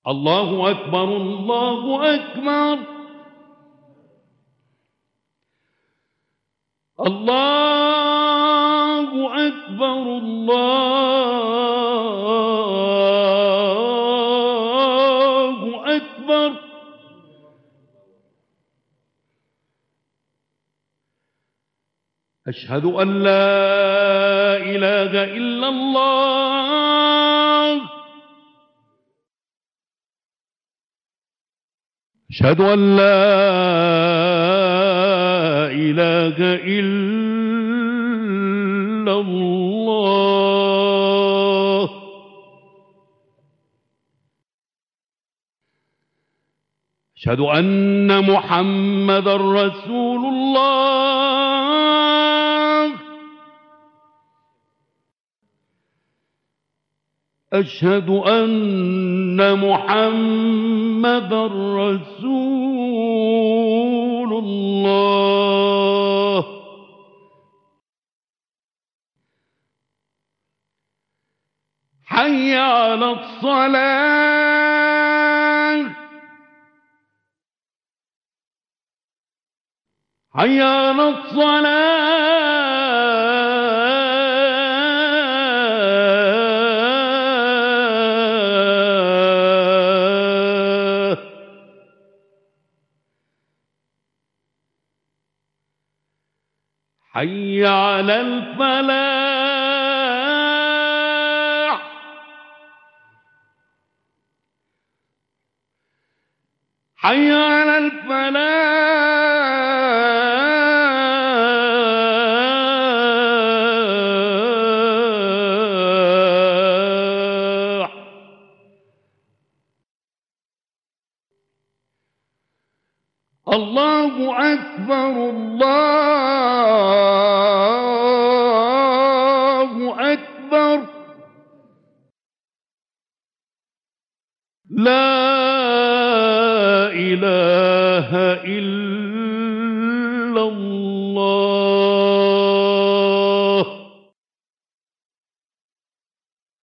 الله أكبر الله أكبر. الله أكبر الله أكبر. أشهد أن لا إله إلا الله. أشهد أن لا إله إلا الله. أشهد أن محمدًا رسول الله. أشهد أن محمدًا رسول الله. حي على الصلاة. حي على الصلاة. حي على الفلاح. حي على الفلاح. الله أكبر الله أكبر. لا إله